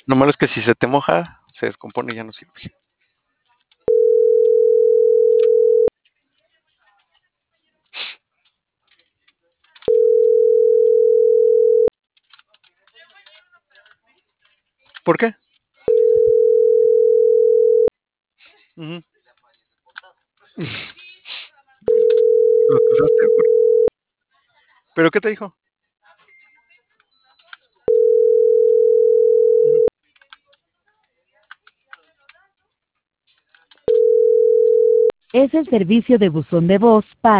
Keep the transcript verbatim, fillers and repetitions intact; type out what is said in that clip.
Lo malo es que si se te moja, se descompone y ya no sirve. ¿Por qué? Ujú. Lo acusaste por ¿Pero qué te dijo? Ujú. Es el servicio de buzón de voz para